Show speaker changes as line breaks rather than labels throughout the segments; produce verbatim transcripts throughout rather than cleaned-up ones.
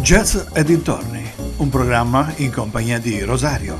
Jazz e dintorni, un programma in compagnia di Rosario.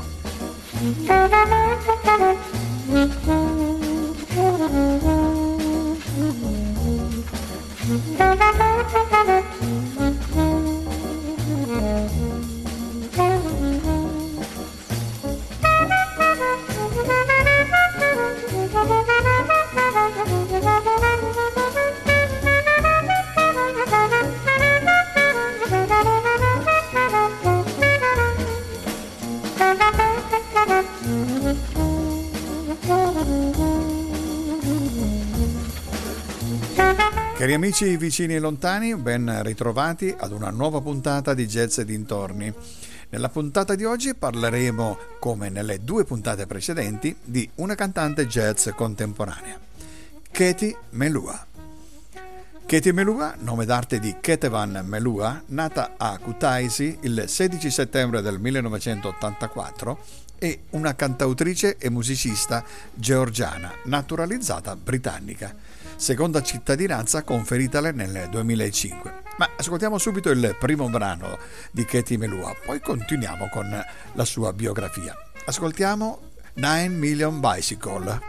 Cari amici vicini e lontani, ben ritrovati ad una nuova puntata di Jazz e dintorni. Nella puntata di oggi parleremo, come nelle due puntate precedenti, di una cantante jazz contemporanea, Katie Melua. Katie Melua, nome d'arte di Ketevan Melua, nata a Kutaisi il sedici settembre del millenovecentottantaquattro, è una cantautrice e musicista georgiana, naturalizzata britannica, seconda cittadinanza conferitale nel duemilacinque. Ma ascoltiamo subito il primo brano di Katie Melua, poi continuiamo con la sua biografia. Ascoltiamo nine million Bicycle.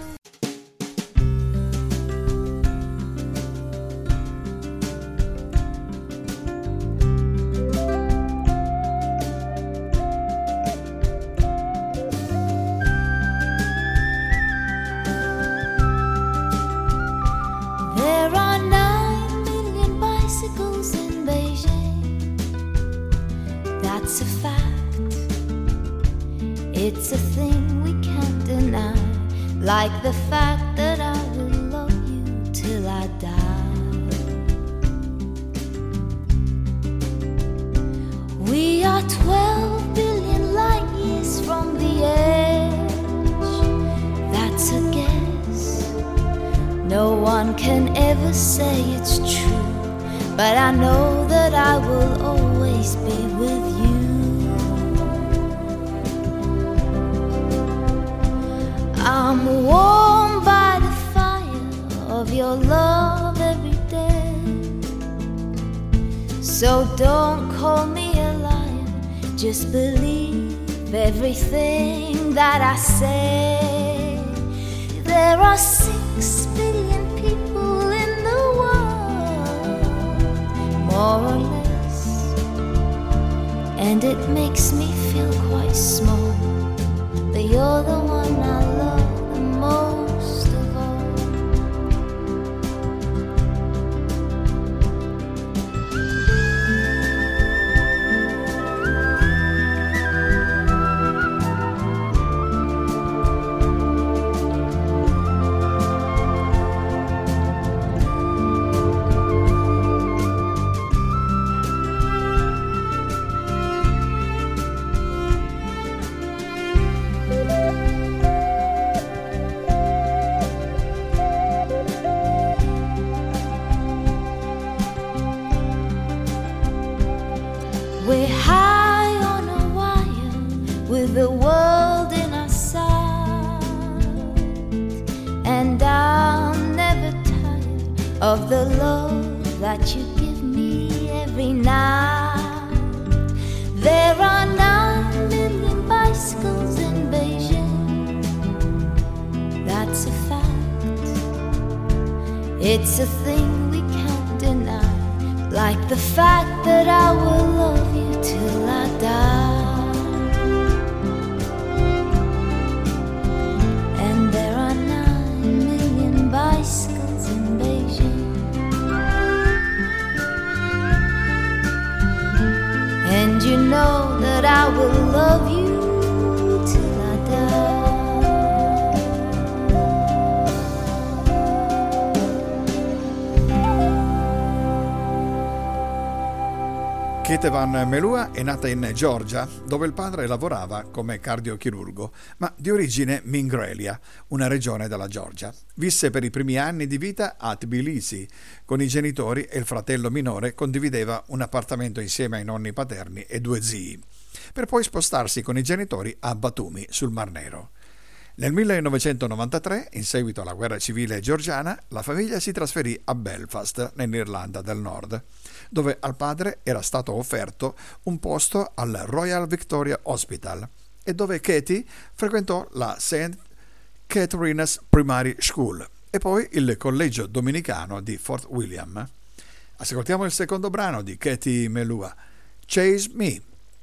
It's a thing we can't deny, like the fact that I will love you till I die. We are twelve billion light years from the edge. That's a guess. No one can ever say it's true, but I know that I will always be with you. I'm warmed by the fire of your love every day. So don't call me a liar, just believe everything that I say. There are six billion people in the world, more or less, and it makes me feel quite small, but you're the one I love most of all. We're high on a wire with the world in our sight, and I'm never tired of the love that you give me every night. There are nine million bicycles in Beijing, that's a fact. It's a thing we can't deny, like the fact that I will love you till I die. And there are nine million bicycles in Beijing, and you know that I will love you till I die.
Ketevan Melua è nata in Georgia, dove il padre lavorava come cardiochirurgo, ma di origine Mingrelia, una regione della Georgia. Visse per i primi anni di vita a Tbilisi, con i genitori, e il fratello minore condivideva un appartamento insieme ai nonni paterni e due zii, per poi spostarsi con i genitori a Batumi, sul Mar Nero. Nel millenovecentonovantatré, in seguito alla guerra civile georgiana, la famiglia si trasferì a Belfast, nell'Irlanda del Nord, dove al padre era stato offerto un posto al Royal Victoria Hospital e dove Katie frequentò la Saint Catherine's Primary School e poi il collegio dominicano di Fort William. Ascoltiamo il secondo brano di Katie Melua, Chase Me.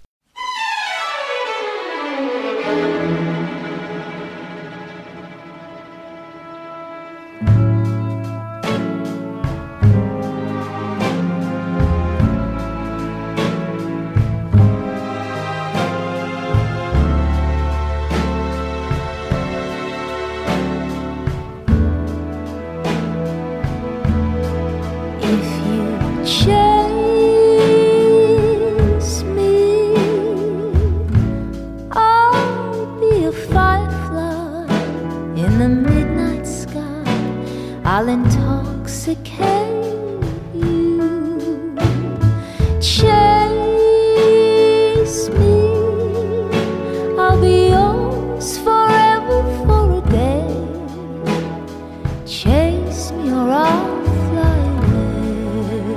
I'll intoxicate you. Chase me, I'll be yours forever for a day. Chase me or I'll fly away.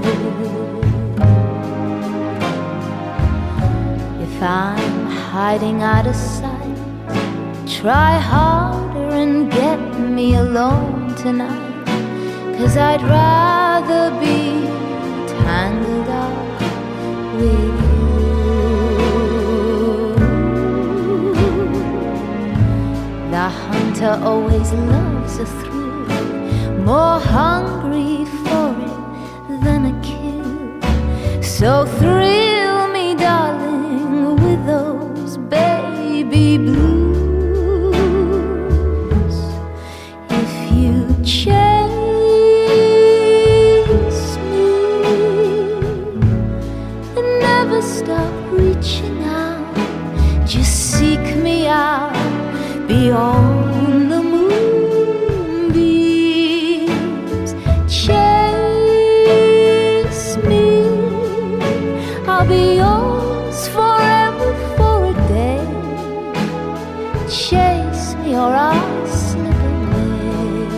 If I'm hiding out of sight, try harder and get me alone tonight. 'Cause I'd rather be tangled up with you. The hunter always loves a thrill, more hungry for it than a kill. So thrill me, darling, with those baby blues. If you change stop reaching out, just seek me out beyond the moonbeams. Chase me, I'll be yours forever for a day. Chase me or I'll slip away.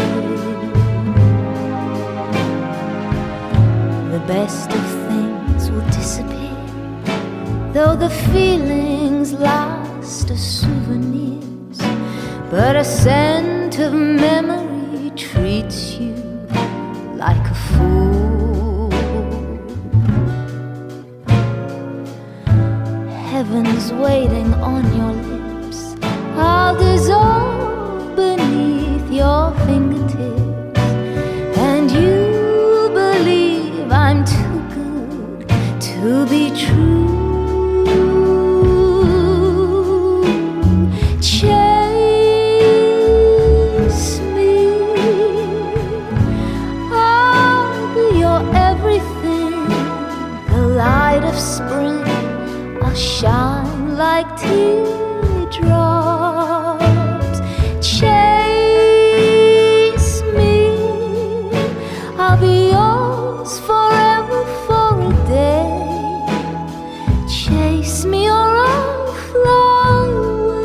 The best of things will disappear, though the feelings last as souvenirs. But a scent of memory treats you like a fool. Heaven's waiting on your lips, I'll dissolve beneath your fingertips, and you believe I'm too good to be true. Spring, I'll shine like teardrops. Chase me, I'll be yours forever for a day. Chase me or I'll fly away.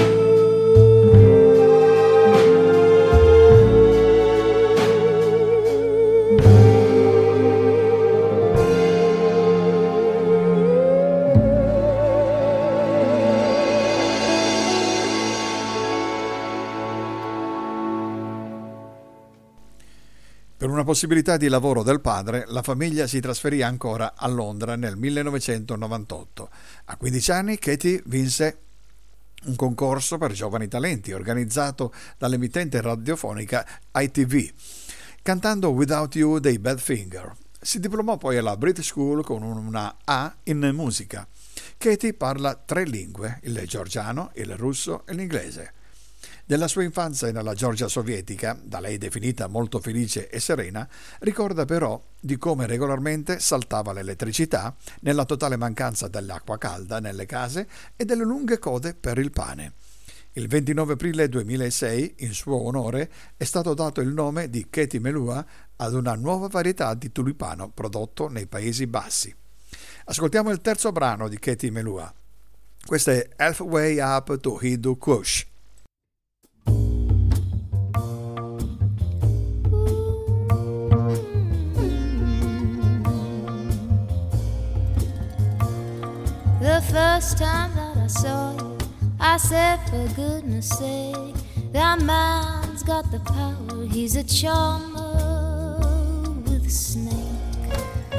Per una possibilità di lavoro del padre, la famiglia si trasferì ancora a Londra nel millenovecentonovantotto. A quindici anni Katie vinse un concorso per giovani talenti organizzato dall'emittente radiofonica I T V, cantando Without You dei Badfinger. Si diplomò poi alla British School con una A in musica. Katie parla tre lingue, il georgiano, il russo e l'inglese. Della sua infanzia nella Georgia sovietica, da lei definita molto felice e serena, ricorda però di come regolarmente saltava l'elettricità, nella totale mancanza dell'acqua calda nelle case e delle lunghe code per il pane. Il ventinove aprile duemilasei, in suo onore, è stato dato il nome di Katie Melua ad una nuova varietà di tulipano prodotto nei Paesi Bassi. Ascoltiamo il terzo brano di Katie Melua. Questo è Halfway Up to Hindu Kush.
first time that I saw you, I said, for goodness sake, that man's got the power. He's a charmer with a snake.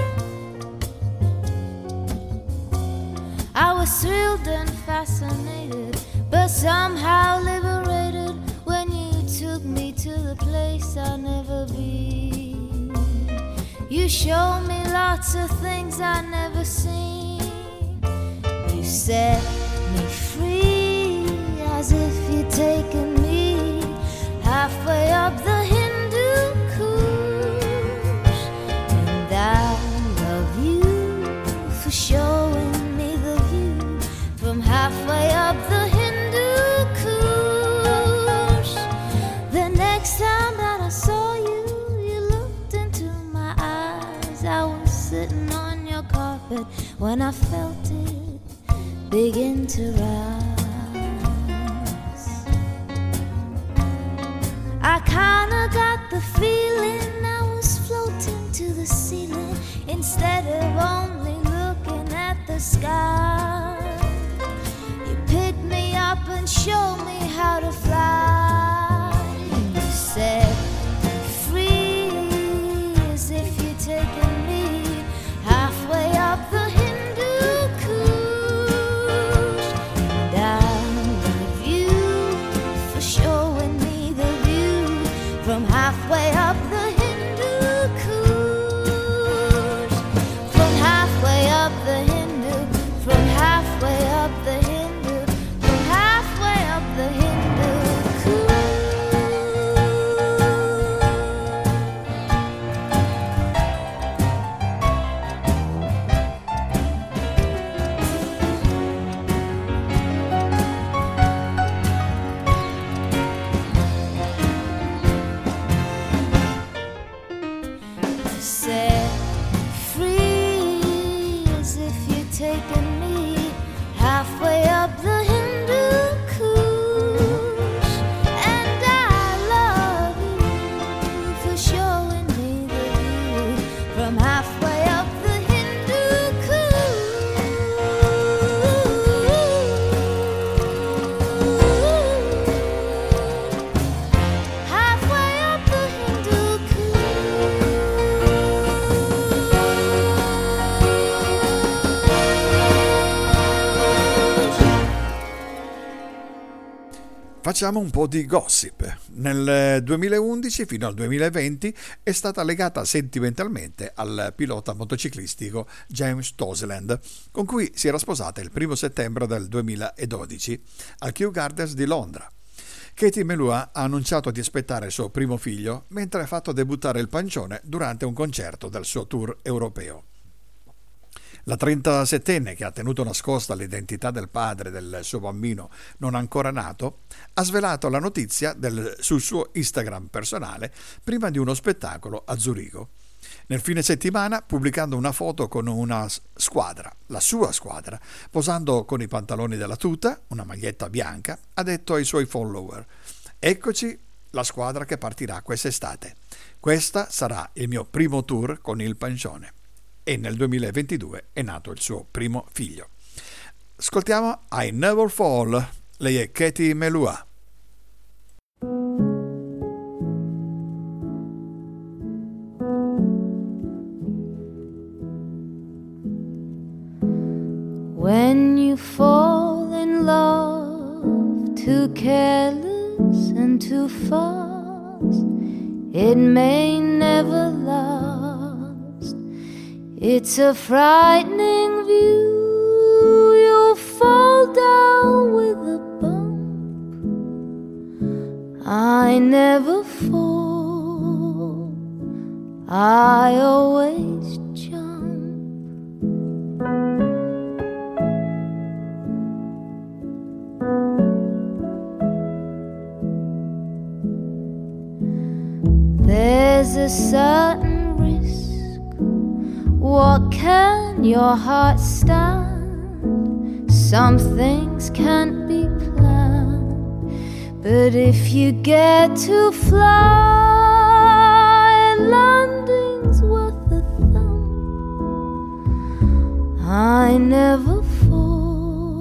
I was thrilled and fascinated, but somehow liberated when you took me to the place I'd never been. You showed me lots of things I'd never seen. You set me free as if you'd taken me halfway up the Hindu Kush. And I love you for showing me the view from halfway up the Hindu Kush. The next time that I saw you, you looked into my eyes. I was sitting on your carpet when I felt it begin to rise. I kinda got the feeling I was floating to the ceiling instead of only looking at the sky. You picked me up and showed me how to fly. You set me free as if you'd taken me halfway up the Hindu Kush. And I love you for showing me the view from halfway up the Hindu Kush. From halfway up the Hindu, from halfway up the Hindu, from halfway up the Hindu Kush. Set me free as if you'd taken me halfway up the Hindu Kush. And I love you for showing me the view from halfway up the Hindu Kush. Halfway up the Hindu Kush.
Facciamo un po' di gossip. Nel duemilaundici fino al duemilaventi è stata legata sentimentalmente al pilota motociclistico James Toseland, con cui si era sposata il primo settembre del duemiladodici al Kew Gardens di Londra. Katie Melua ha annunciato di aspettare il suo primo figlio mentre ha fatto debuttare il pancione durante un concerto del suo tour europeo. La trentasettenne, che ha tenuto nascosta l'identità del padre del suo bambino non ancora nato, ha svelato la notizia del, sul suo Instagram personale prima di uno spettacolo a Zurigo. Nel fine settimana, pubblicando una foto con una squadra, la sua squadra, posando con i pantaloni della tuta, una maglietta bianca, ha detto ai suoi follower: "Eccoci la squadra che partirà quest'estate. Questa sarà il mio primo tour con il pancione." E nel duemilaventidue è nato il suo primo figlio. Ascoltiamo I Never Fall. Lei è Katie Melua.
When you fall in love too careless and too fast, it may never last. It's a frightening view. You'll fall down with a bump. I never fall, I always jump. There's a certain risk. What can your heart stand? Some things can't be planned, but if you get to fly, landing's worth a thump. I never fall,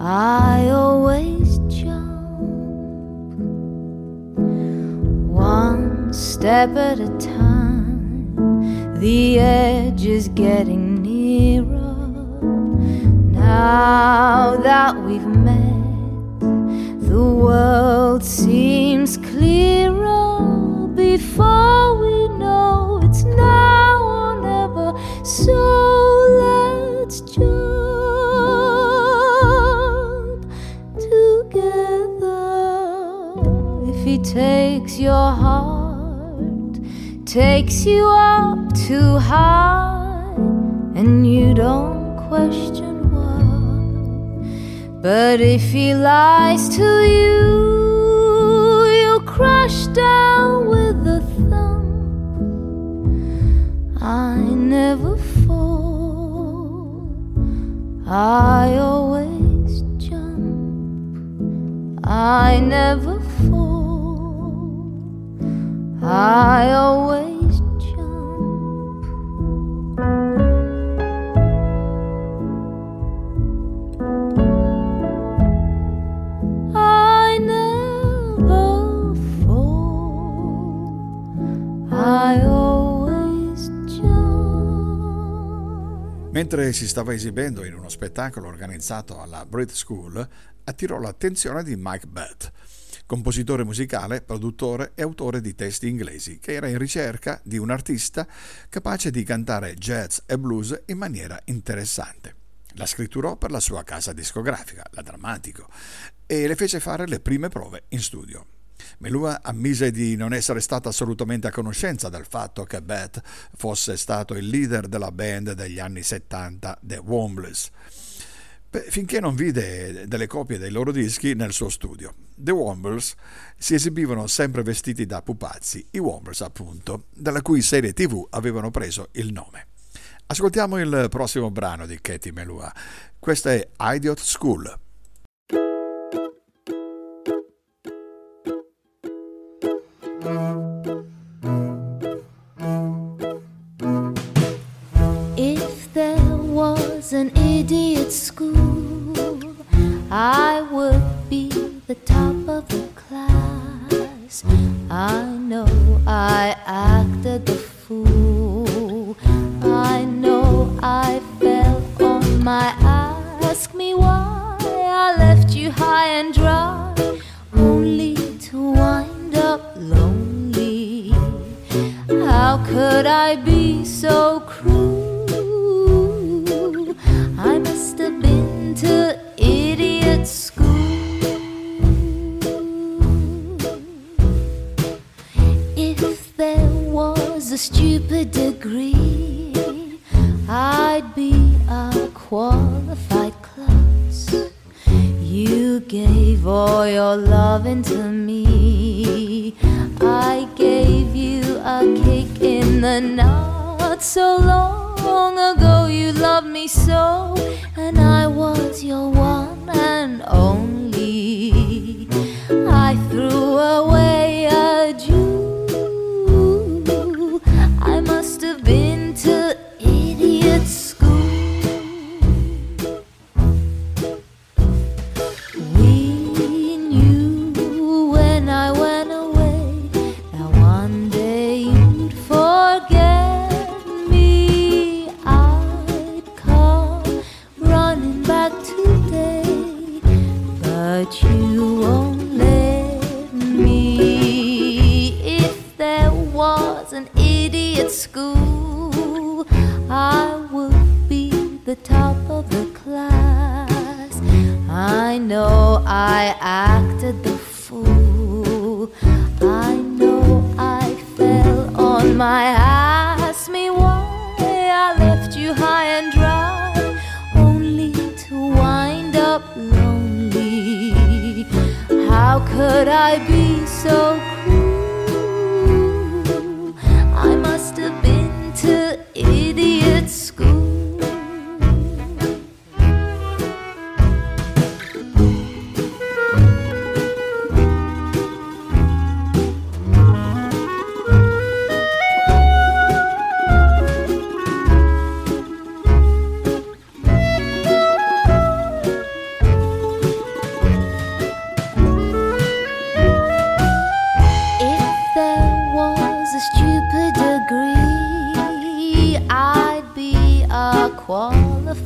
I always jump one step at a time. The edge is getting nearer. Now that we've met, the world seems clearer. Before we know it's now or never. So let's jump He takes your heart, takes you up too high, and you don't question why. But if he lies to you, you'll crush down with a thump. I never fall, I always jump. I never fall, I always jump. I never fall, I always jump.
Mentre si stava esibendo in uno spettacolo organizzato alla Brit School, attirò l'attenzione di Mike Batt, compositore musicale, produttore e autore di testi inglesi, che era in ricerca di un artista capace di cantare jazz e blues in maniera interessante. La scritturò per la sua casa discografica, la Dramatico, e le fece fare le prime prove in studio. Melua ammise di non essere stata assolutamente a conoscenza del fatto che Batt fosse stato il leader della band degli anni settanta, The Wombles, finché non vide delle copie dei loro dischi nel suo studio. The Wombles si esibivano sempre vestiti da pupazzi, i Wombles appunto, dalla cui serie tivù avevano preso il nome. Ascoltiamo il prossimo brano di Katie Melua. Questa è Idiot School.
If there was an idiot school, I would be the top of the class. I know I acted the fool, I know I fell on my ass. Ask me why I left you high and dry, only to wind up lonely. How could I be so cruel? I must have been to idiot school. If there was a stupid degree, I'd be a qualified class. You gave all your loving to me, I gave you a kick in the nuts. So long ago you loved me so, and I was your one and only. I threw away a Jew, I must have been to idiot school. We knew when I went away that one day you'd forget me. I'd come running back today, but you won't let me. If there was an idiot school, I would be the top of the class. I know I acted the fool, I know I fell on my ass. Ask me why I left you high and dry, only to wind up lonely. How could I be so cruel? I must have been to idiot school.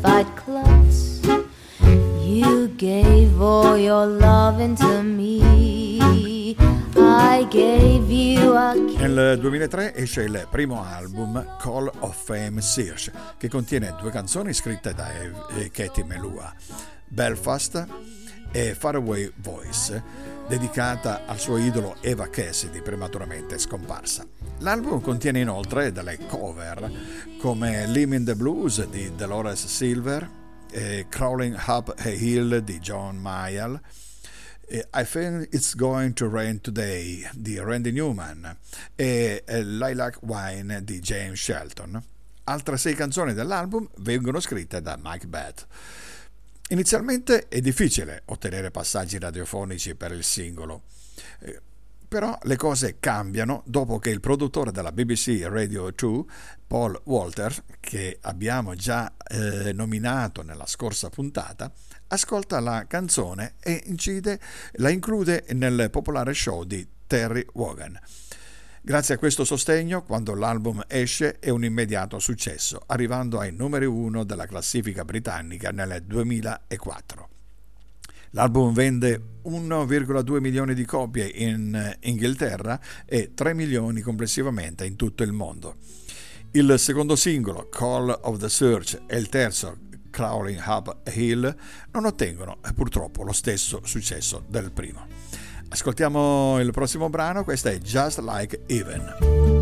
fight close. You gave all your loving to me. I gave you a kiss.
Nel duemilatré esce il primo album Call of Fame Search, che contiene due canzoni scritte da Katie Melua, Belfast e Faraway Voice, dedicata al suo idolo Eva Cassidy, prematuramente scomparsa. L'album contiene inoltre delle cover come Living the Blues di Dolores Silver, e Crawling Up a Hill di John Mayall, e I Think It's Going to Rain Today di Randy Newman e Lilac Wine di James Shelton. Altre sei canzoni dell'album vengono scritte da Mike Batt. Inizialmente è difficile ottenere passaggi radiofonici per il singolo, eh, però le cose cambiano dopo che il produttore della B B C Radio due, Paul Walters, che abbiamo già eh, nominato nella scorsa puntata, ascolta la canzone e incide, la include nel popolare show di Terry Wogan. Grazie a questo sostegno, quando l'album esce è un immediato successo, arrivando ai numeri uno della classifica britannica nel duemilaquattro. L'album vende uno virgola due milioni di copie in Inghilterra e tre milioni complessivamente in tutto il mondo. Il secondo singolo, Call of the Search, e il terzo, Crawling Up a Hill, non ottengono purtroppo lo stesso successo del primo. Ascoltiamo il prossimo brano, questa è Just Like Even.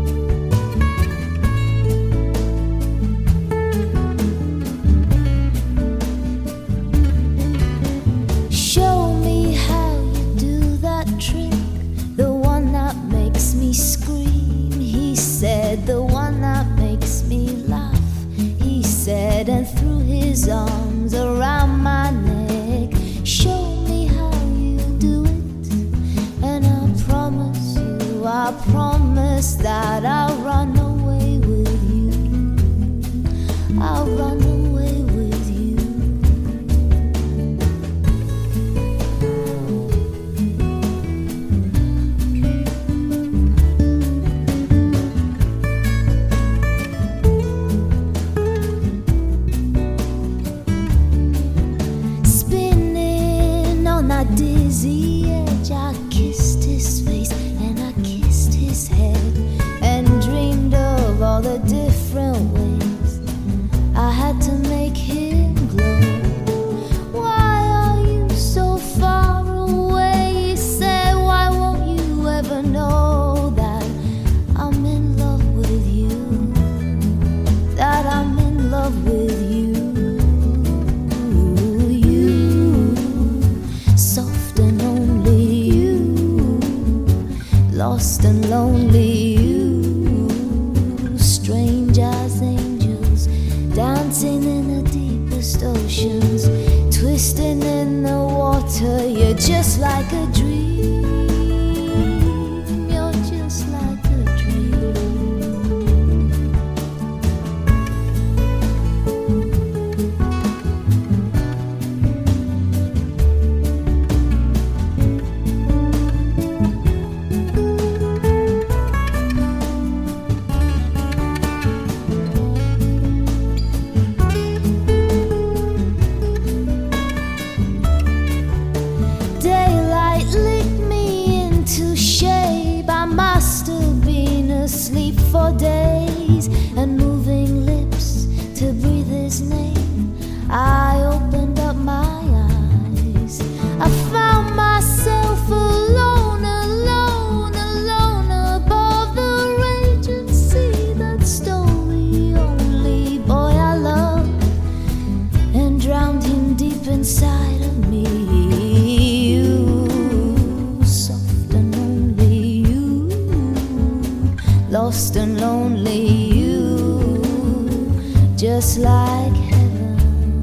Show me how you do that trick, the one that makes me scream. He said, the one that makes me laugh. He said, and threw his arms around my neck. Show me how you do it, and I promise you, I promise that I'll run away with you. I'll run away with you. Spinning on that dizzy edge, I kissed his face and I kissed his head, and dreamed of all the different ways I had to make him glow. Why are you so far away? He said, why won't you ever know that I'm in love with you, that I'm in love with you. You, soft and only you, lost and lonely you, strange as angels, dancing in the deepest oceans, twisting in the water. You're just like a dream, you're just like a dream. Daylight licked me into shape. I must have been asleep for days, and moving lips to breathe his name. I opened up my eyes. I found myself alone, alone, alone above the raging sea that stole the only boy I loved and drowned him deep inside of me. You, soft and only you, lost and lonely you, just like heaven.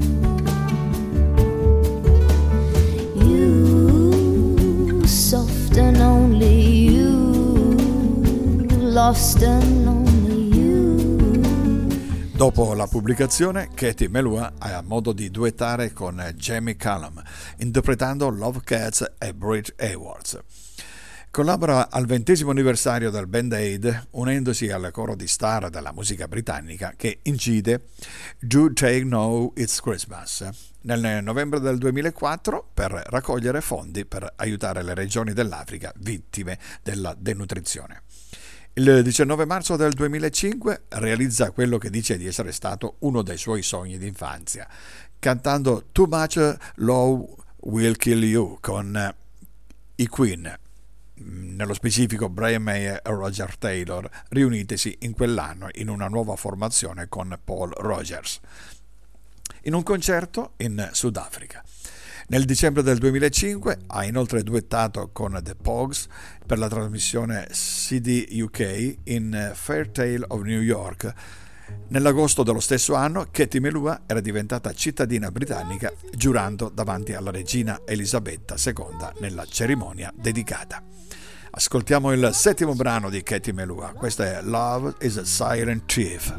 You, soft and only you, lost and lonely you.
Dopo la pubblicazione, Katie Melua ha modo di duettare con Jamie Cullum, interpretando Love Cats e Bridge Awards. Collabora al ventesimo anniversario del Band Aid, unendosi al coro di star della musica britannica che incide Do They Know It's Christmas nel novembre del duemilaquattro per raccogliere fondi per aiutare le regioni dell'Africa vittime della denutrizione. Il diciannove marzo del duemilacinque realizza quello che dice di essere stato uno dei suoi sogni d'infanzia, cantando Too Much Love Will Kill You con i Queen, nello specifico Brian May e Roger Taylor, riunitisi in quell'anno in una nuova formazione con Paul Rogers, in un concerto in Sudafrica. Nel dicembre del duemilacinque ha inoltre duettato con The Pogues per la trasmissione C D U K in Fair Tale of New York. Nell'agosto dello stesso anno Katie Melua era diventata cittadina britannica, giurando davanti alla regina Elisabetta seconda nella cerimonia dedicata. Ascoltiamo il settimo brano di Katie Melua, questo è Love is a Silent Thief.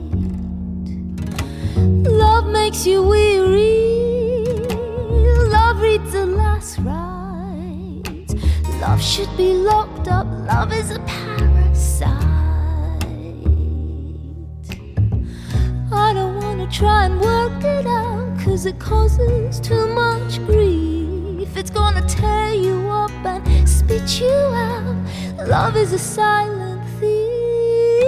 Love makes you weary, love reads the last rites, love should be locked up, love is a parasite. I don't wanna try and work it out, cause it causes too much grief. It's gonna tear you up and spit you out. Love is a silent thief.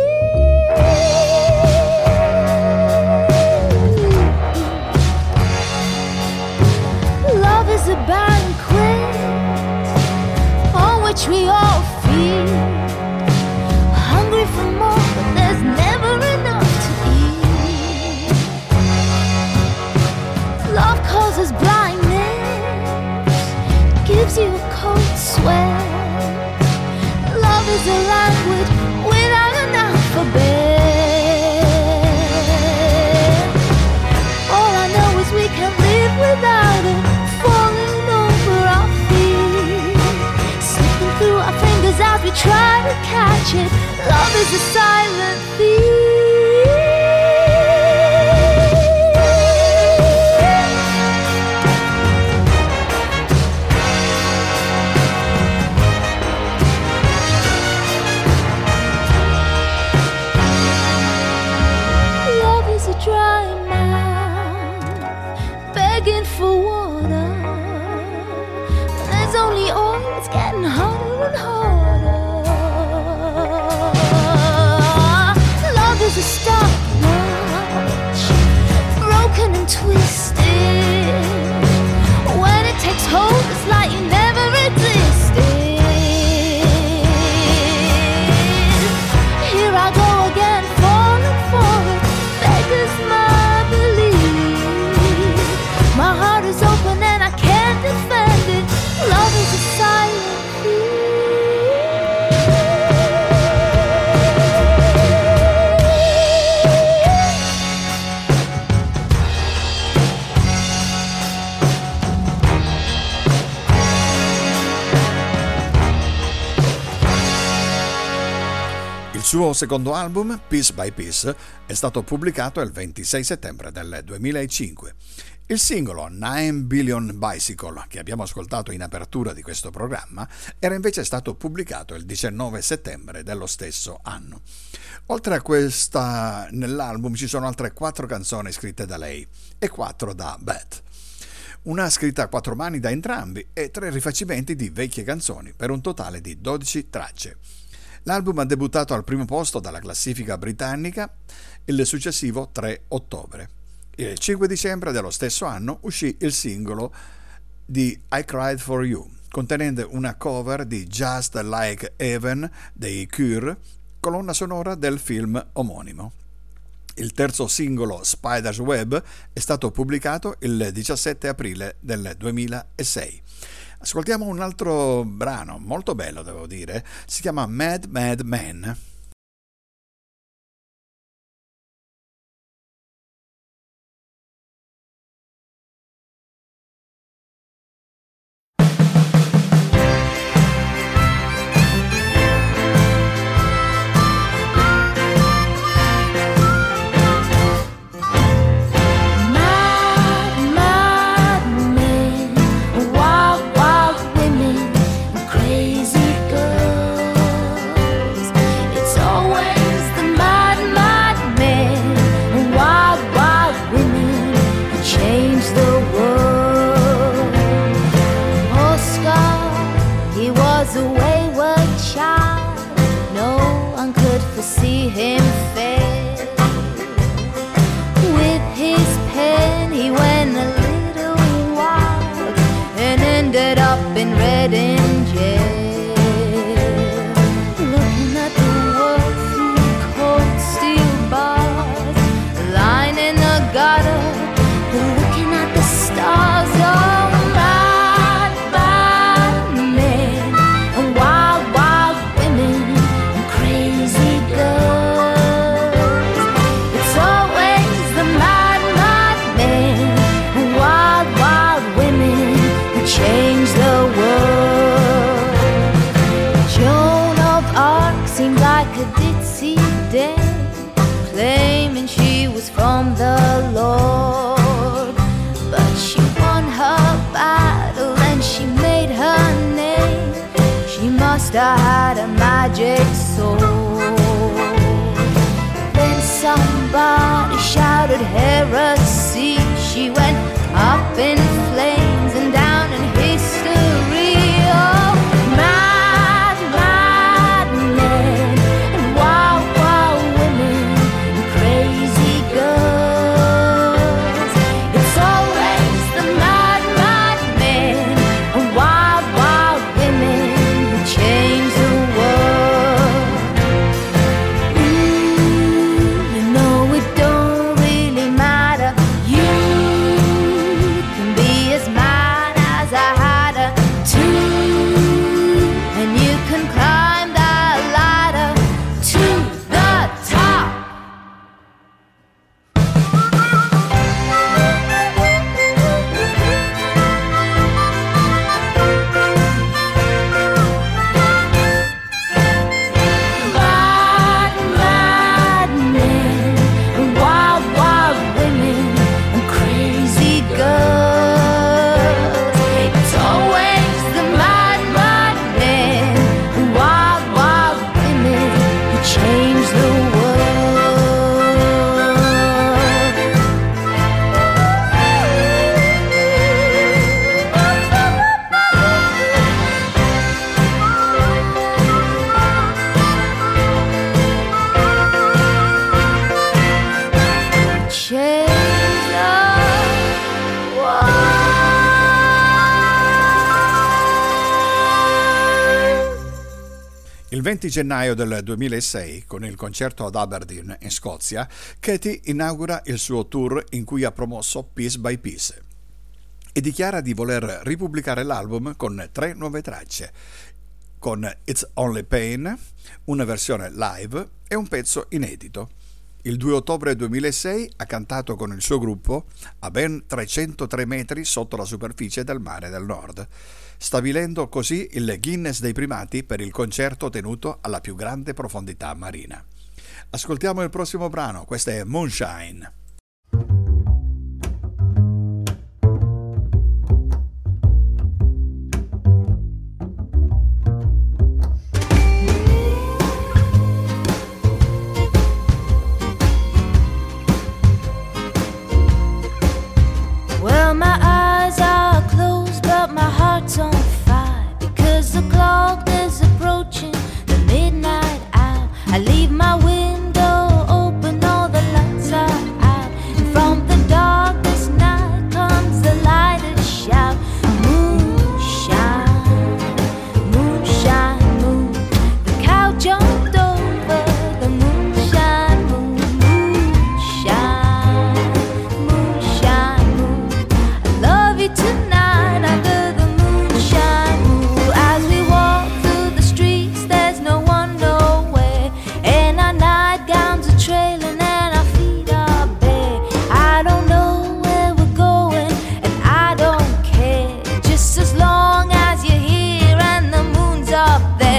Love is a banquet on which we all feed, hungry for more, but there's never enough to eat. Love causes blindness, gives you a cold sweat. Love is a language without an alphabet. All I know is we can live without it, falling over our feet, slipping through our fingers as we try to catch it. Love is a silent thief. For water, but there's only oil, it's getting harder and harder. Love is a stopwatch, broken and twisted. When it takes hold, it's like you never existed. Here I go again, falling for it, beggars my belief. My heart is open and I can't defend it. Love is a silent
Il suo secondo album, Piece by Piece, è stato pubblicato il ventisei settembre del duemilacinque. Il singolo nine billion Bicycle, che abbiamo ascoltato in apertura di questo programma, era invece stato pubblicato il diciannove settembre dello stesso anno. Oltre a questa, nell'album ci sono altre quattro canzoni scritte da lei e quattro da Beth. Una scritta a quattro mani da entrambi e tre rifacimenti di vecchie canzoni, per un totale di dodici tracce. L'album ha debuttato al primo posto dalla classifica britannica il successivo tre ottobre. Il cinque dicembre dello stesso anno uscì il singolo di I Cried For You, contenente una cover di Just Like Heaven dei Cure, colonna sonora del film omonimo. Il terzo singolo, Spider's Web, è stato pubblicato il diciassette aprile del duemilasei. Ascoltiamo un altro brano, molto bello devo dire, si chiama Mad Mad Man.
crazy girl. was a wayward child. No one could foresee him fail. With his pen he went a little wild and ended up in Reading jail. Looking at the world through cold steel bars, lying in the gutter, looking at the stars. Oh, mad, mad men, and wild, wild women, and crazy girls. It's always the mad, mad men, and wild, wild women who change the world. Joan of Arc seemed like a ditzy dame, claiming she was from the Lord. But she won her battle and she made her name. She must have had a magic sword. Then somebody shouted heresy. She went up in flames and down in history. Oh, mad, mad men, and wild, wild women, and crazy girls. It's always the mad, mad men, and wild, wild women who change the world. Ooh, you know it don't really matter. You can be as mad as a hatter too, and you can climb that ladder to the top. Mad, mad men, and wild, wild women, and crazy girls. It's always the mad, mad men, and wild, wild women who change the world. Change the world.
Il venti gennaio del duemilasei, con il concerto ad Aberdeen in Scozia, Katy inaugura il suo tour in cui ha promosso Piece by Piece e dichiara di voler ripubblicare l'album con tre nuove tracce, con It's Only Pain, una versione live e un pezzo inedito. Il due ottobre duemilasei ha cantato con il suo gruppo a ben trecentotré metri sotto la superficie del Mare del Nord, stabilendo così il Guinness dei primati per il concerto tenuto alla più grande profondità marina. Ascoltiamo il prossimo brano, questa è Moonshine.
Well, my eyes are closed, but my heart's on fire, because the clock is approaching the midnight hour. I leave my window open, all the lights are out, and from the darkest night comes the lighted shout. Moonshine, moonshine, moon. The cow jumped over the moonshine moon. Moonshine, moonshine moon. I love you tonight under the moonshine moon. As we walk through the streets, there's no one nowhere, and our nightgowns are trailing and our feet are bare. I don't know where we're going, and I don't care, just as long as you're here and the moon's up there.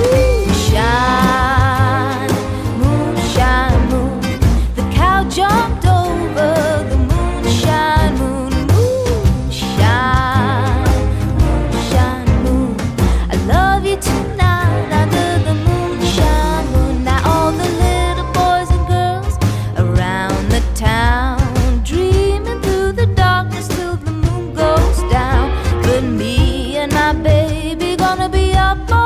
Moonshine, moonshine moon. The cow jumped over the moonshine moon. Moonshine, moonshine moon. I love you tonight under the moonshine moon. Now all the little boys and girls around the town dreaming through the darkness till the moon goes down. But me and my baby gonna be up all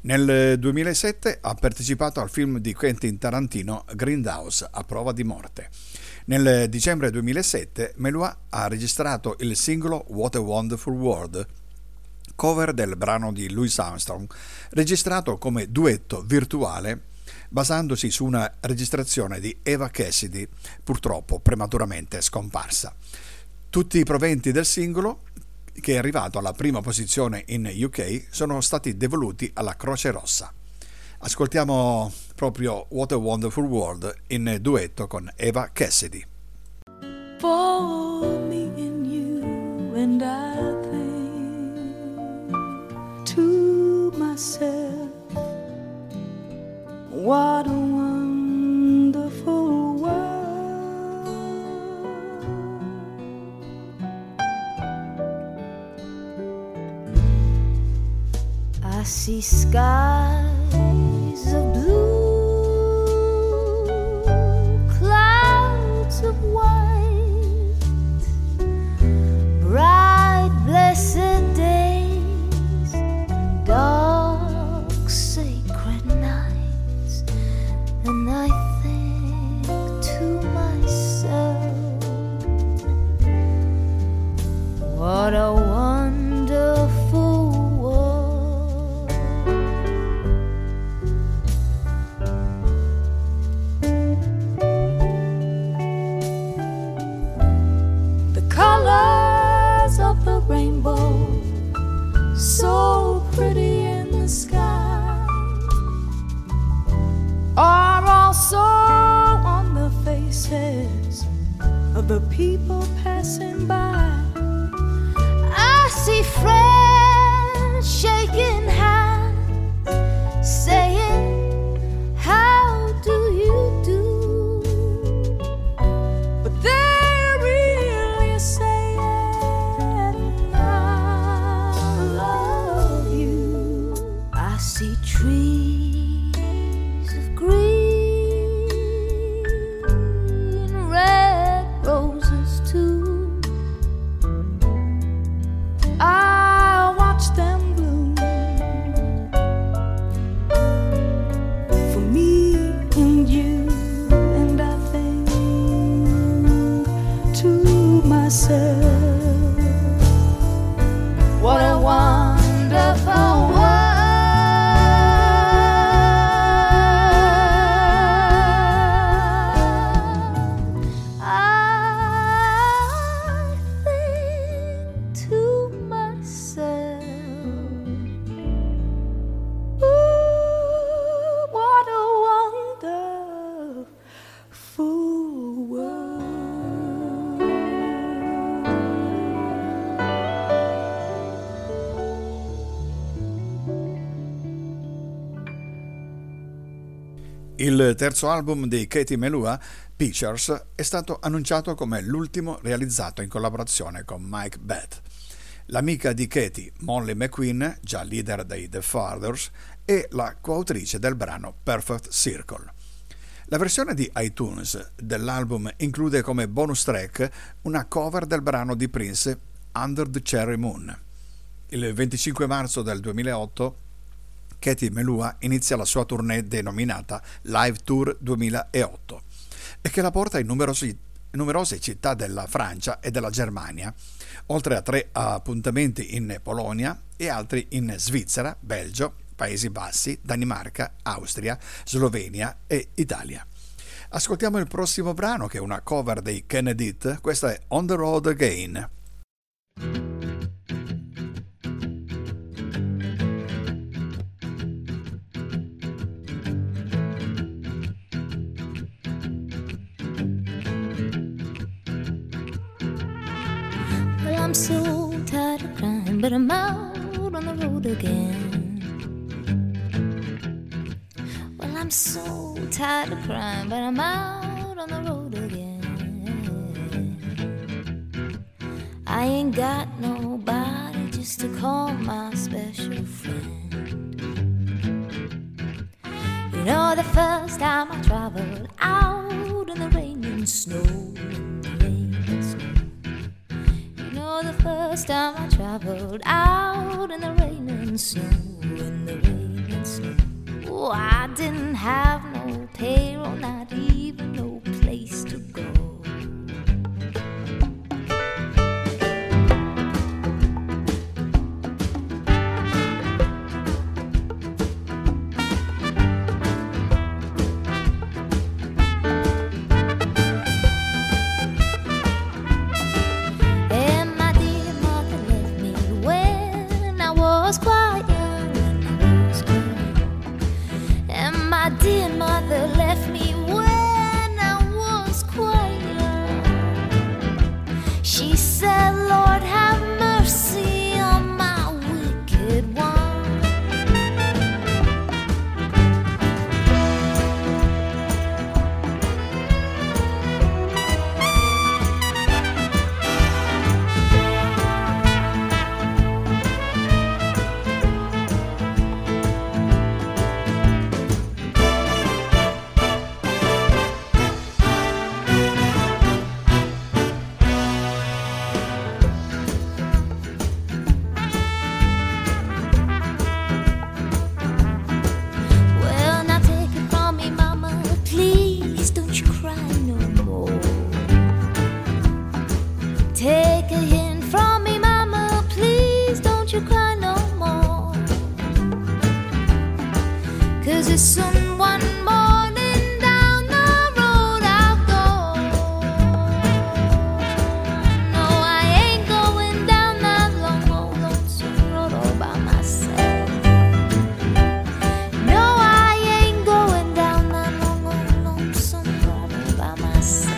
Nel duemilasette ha partecipato al film di Quentin Tarantino Grindhouse, a prova di morte. Nel dicembre duemilasette Melua ha registrato il singolo What a Wonderful World, cover del brano di Louis Armstrong, registrato come duetto virtuale basandosi su una registrazione di Eva Cassidy, purtroppo prematuramente scomparsa. Tutti i proventi del singolo, che è arrivato alla prima posizione in U K, sono stati devoluti alla Croce Rossa. Ascoltiamo proprio What a Wonderful World in duetto con Eva Cassidy.
For me and you, and I think to myself, what a wonderful world.
I see skies of blue, clouds of white, bright blessed days, dark sacred nights, and I think to myself, what a wonderful world.
The colors of the rainbow, so pretty in the sky, are also on the faces of the people passing by.
I see friends shaking hands, saying, how do you do?
But they're really saying, I love you.
I see trees of green, red roses too.
I watch them bloom for me and you, and I think to myself,
What a wonderful world. I think to myself,
ooh, what a wonderful world.
Il terzo album di Katie Melua, Pictures, è stato annunciato come l'ultimo realizzato in collaborazione con Mike Beth. L'amica di Katie, Molly McQueen, già leader dei The Fathers, è la coautrice del brano Perfect Circle. La versione di iTunes dell'album include come bonus track una cover del brano di Prince, Under the Cherry Moon. Il venticinque marzo del duemilaotto Katie Melua inizia la sua tournée denominata Live Tour duemilaotto e che la porta in numerosi, numerose città della Francia e della Germania, oltre a tre appuntamenti in Polonia e altri in Svizzera, Belgio, Paesi Bassi, Danimarca, Austria, Slovenia e Italia. Ascoltiamo il prossimo brano, che è una cover dei Kennedy. Questa è On the Road Again.
Well, I'm so tired of crying, but I'm out on the road again. Well, I'm so tired of crying, but I'm out on the road again. I ain't got nobody just to call my special friend. You know, the first time I traveled out in the rain and snow, in the rain and snow. You know, the first time I traveled out in the rain and snow, in the rain and snow. Oh, I didn't have no payroll, not even no place to go. Dear mother left me when I was quite young. She said, Lord, have mercy on my wicked one. Take a hint from me, mama, please don't you cry no more. 'Cause it's soon one morning down the road I'll go. No, I ain't going down that long old lonesome road all by myself. No, I ain't going down that long old lonesome road all by myself.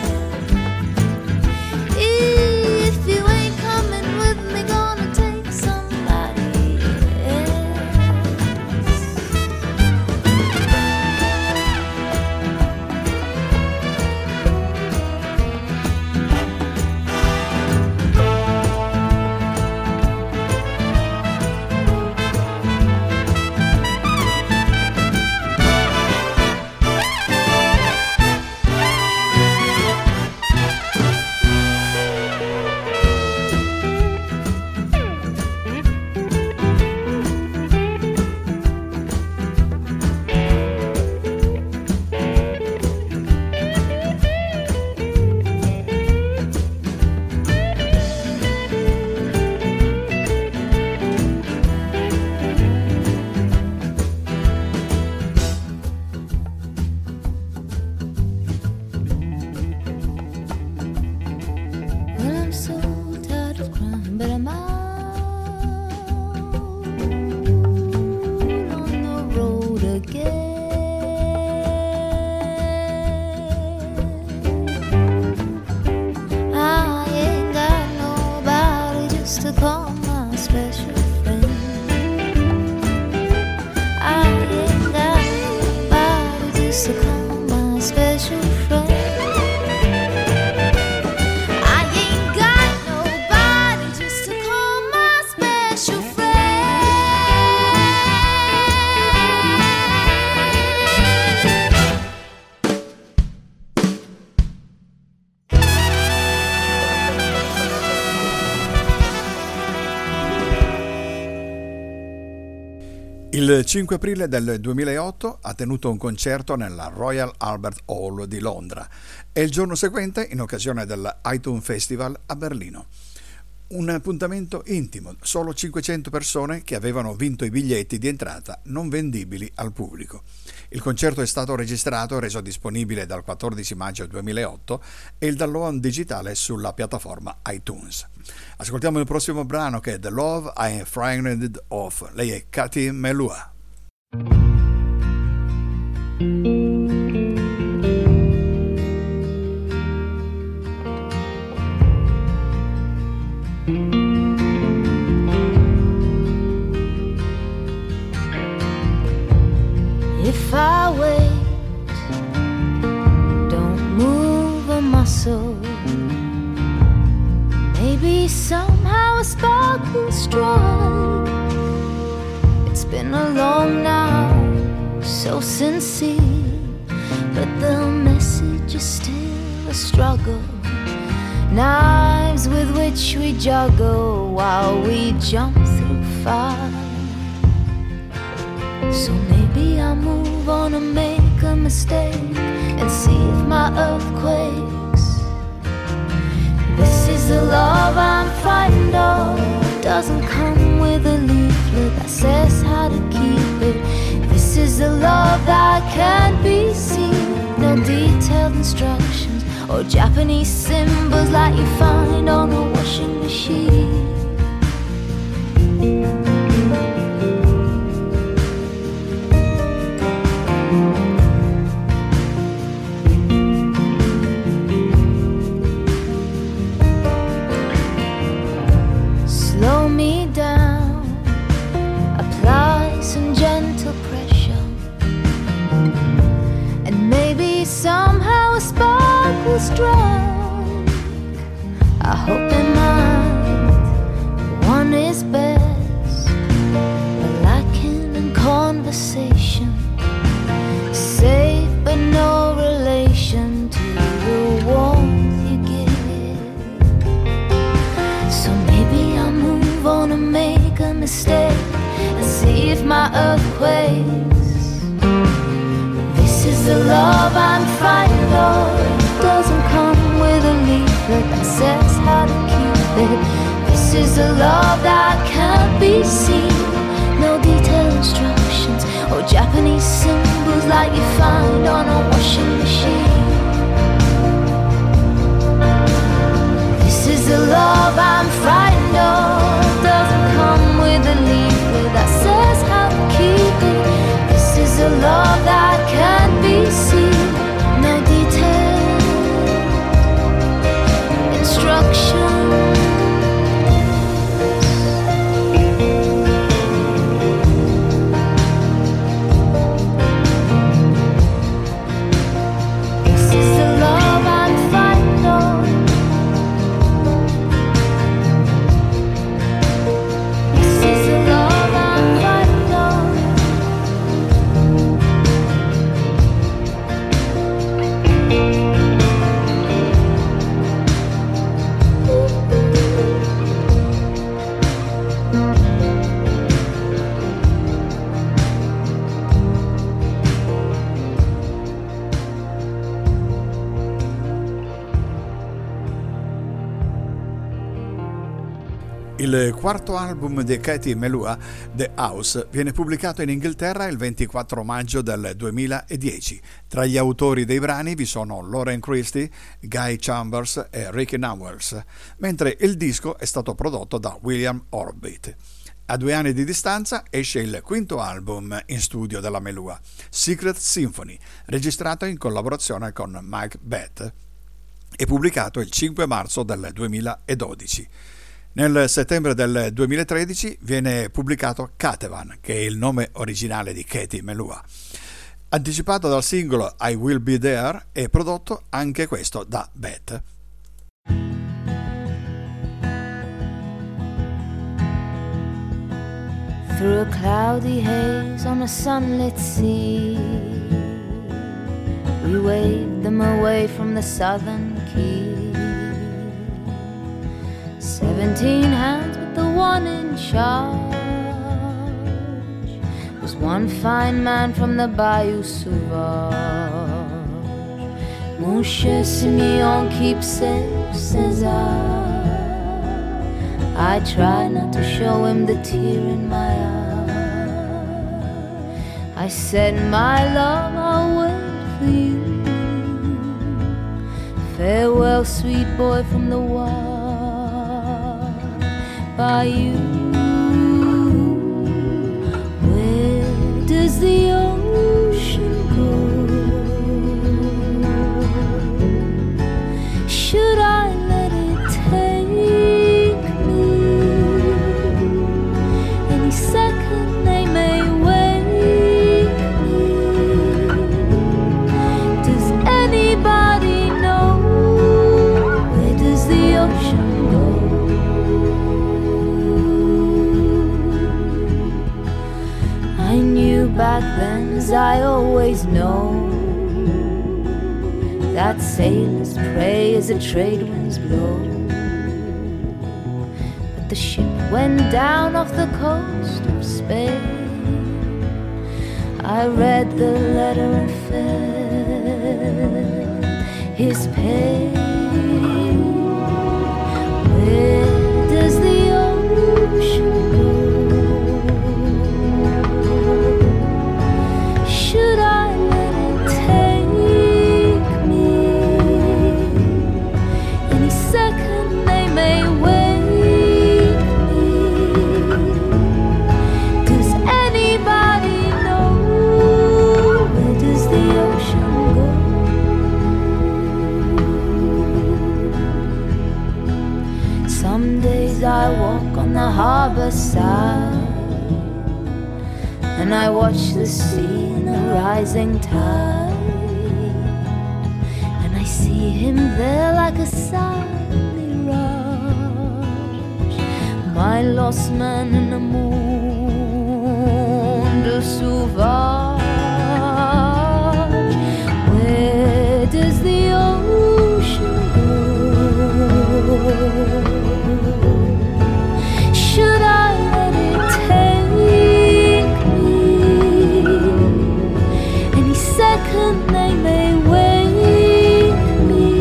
Il cinque aprile del duemilaotto ha tenuto un concerto nella Royal Albert Hall di Londra e il giorno seguente in occasione dell'iTunes Festival a Berlino. Un appuntamento intimo, solo cinquecento persone che avevano vinto i biglietti di entrata non vendibili al pubblico. Il concerto è stato registrato e reso disponibile dal quattordici maggio duemilaotto e il download digitale sulla piattaforma iTunes. Ascoltiamo il prossimo brano che è The Love I Am Frightened Of. Lei è Katy Melua.
If I wait, don't move a muscle, maybe somehow a spark will strike. It's been a long night, so sincere, but the message is still a struggle. Knives with which we juggle while we jump through fire. So maybe I'll move on and make a mistake and see if my earthquakes. This is the love I'm frightened of. Doesn't come with a leaflet that says how to keep it. This is the love that can't be seen. No detailed instructions or Japanese symbols like you find on a washing machine. Slow me down, apply some gentle pressure, and maybe somehow a spark will strike. I hope in mind one is best, but lacking in conversation, safe but no relation to the warmth you give. So maybe I'll move on and make a mistake and see if my earthquakes. This is the love I'm frightened of. Doesn't come with a leaflet that says how to keep it. This is the love that can't be seen. No detailed instructions or Japanese symbols like you find on a washing machine. This is the love I'm frightened of. Doesn't come with a leaflet that says how to keep it. This is the love that can't be seen. No detailed instructions.
Il quarto album di Katie Melua, The House, viene pubblicato in Inghilterra il ventiquattro maggio del duemiladieci. Tra gli autori dei brani vi sono Lauren Christie, Guy Chambers e Ricky Nowels, mentre il disco è stato prodotto da William Orbit. A due anni di distanza esce il quinto album in studio della Melua, Secret Symphony, registrato in collaborazione con Mike Bett e pubblicato il cinque marzo del duemiladodici. Nel settembre del duemilatredici viene pubblicato Katevan, che è il nome originale di Katie Melua. Anticipato dal singolo I Will Be There e prodotto anche questo da Beth.
Through a cloudy haze on a sunlit sea, we waved them away from the southern key. Seventeen hands with the one in charge was one fine man from the Bayou Sauvage. Mon cher Simeon, keep safe, says I. I try not to show him the tear in my eye. I said, my love, I'll wait for you. Farewell, sweet boy from the wild. By you, where does the ocean go? Should I let it take me? Any second they may wake me. Does anybody know where does the ocean go? Back then, as I always know, that sailors pray as the trade winds blow. But the ship went down off the coast of Spain, I read the letter and felt his pain. Where does the ocean go? Should I let it take me? Any second they may wake me. Does anybody know where does the ocean go? Some days I walk on the harbor side and I watch the sea in the rising tide, and I see him there like a silent mirage, my lost man in the monde sauvage. Where does the ocean go? Should I let it take me? Any second they may wake me.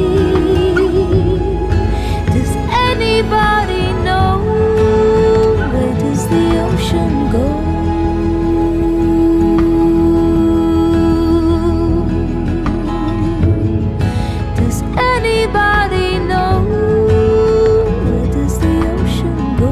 Does anybody know where does the ocean go? Does anybody know where does the ocean go?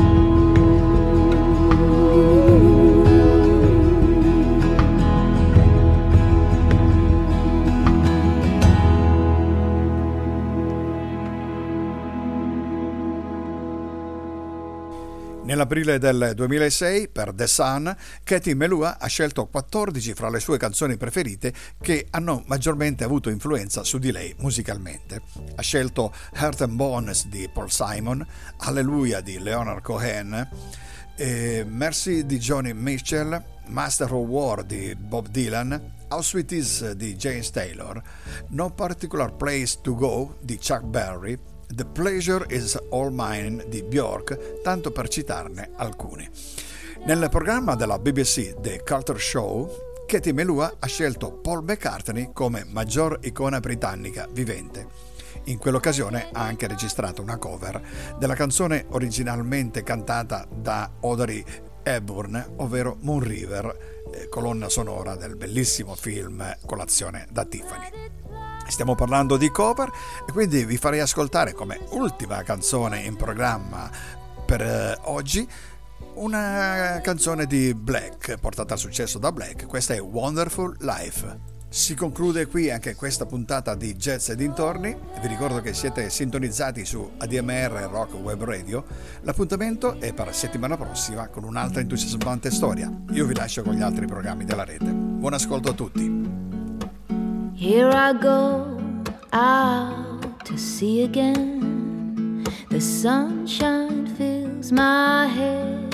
Nell'aprile del duemilasei, per The Sun, Katie Melua ha scelto quattordici fra le sue canzoni preferite che hanno maggiormente avuto influenza su di lei musicalmente. Ha scelto Heart and Bones di Paul Simon, Hallelujah di Leonard Cohen, eh, Mercy di Joni Mitchell, Master of War di Bob Dylan, How Sweet Is di James Taylor, No Particular Place to Go di Chuck Berry, The Pleasure Is All Mine di Bjork, tanto per citarne alcuni. Nel programma della B B C The Culture Show, Katie Melua ha scelto Paul McCartney come maggior icona britannica vivente. In quell'occasione ha anche registrato una cover della canzone originalmente cantata da Audrey Hepburn, ovvero Moon River, eh, colonna sonora del bellissimo film Colazione da Tiffany. Stiamo parlando di cover e quindi vi farei ascoltare come ultima canzone in programma per eh, oggi una canzone di Black, portata a successo da Black. Questa è Wonderful Life. Si conclude qui anche questa puntata di Jazz e dintorni. Vi ricordo che siete sintonizzati su A D M R Rock Web Radio. L'appuntamento è per la settimana prossima con un'altra entusiasmante storia. Io vi lascio con gli altri programmi della rete. Buon ascolto a tutti.
Here I go out to sea again. The sunshine fills my head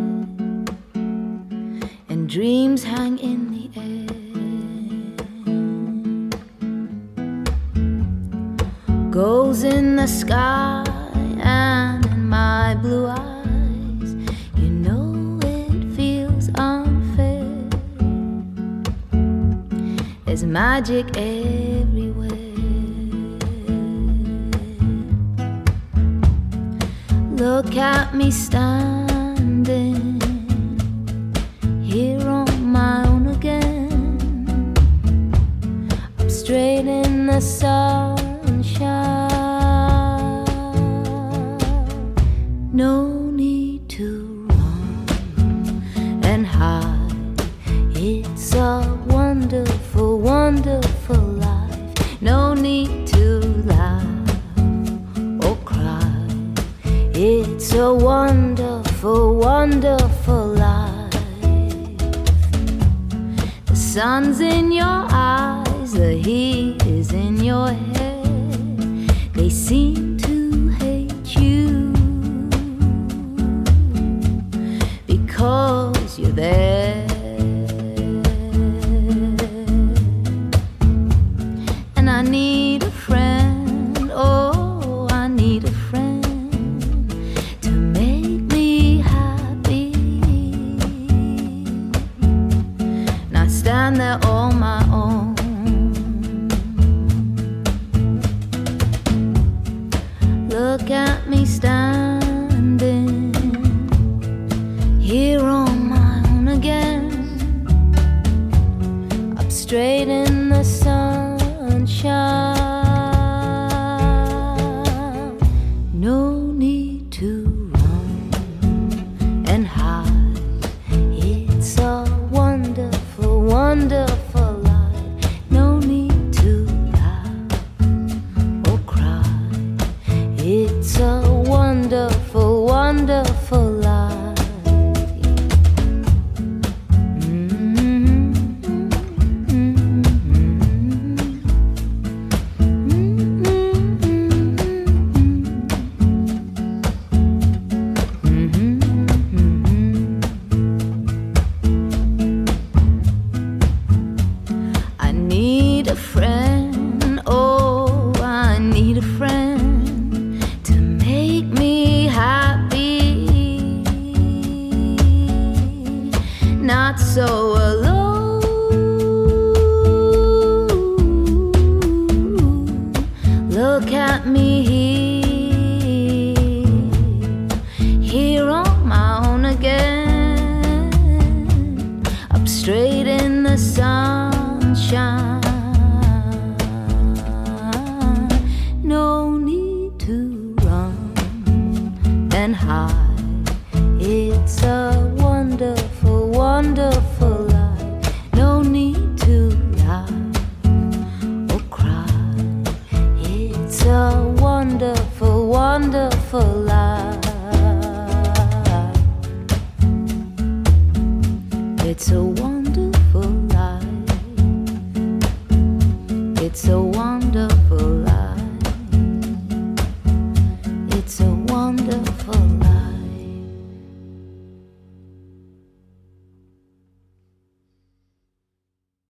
and dreams hang in the air. Goes in the sky and in my blue eyes. You know it feels unfair. There's magic everywhere. Look at me standing here on my own again. I'm straight in the sunshine. No need to run and hide. It's a wonderful, wonderful life. No need to laugh or cry. It's a wonderful, wonderful life. The sun's in your eyes, the heat is in your head. They seem to hate you because you're there. And I need a friend, oh, I need a friend to make me happy. And I and they're all my own. Look at me standing here on my own again, up straight in the sunshine. No need to run and hide. It's a wonderful, wonderful life. No need to laugh or cry. It's a wonderful, wonderful life. It's a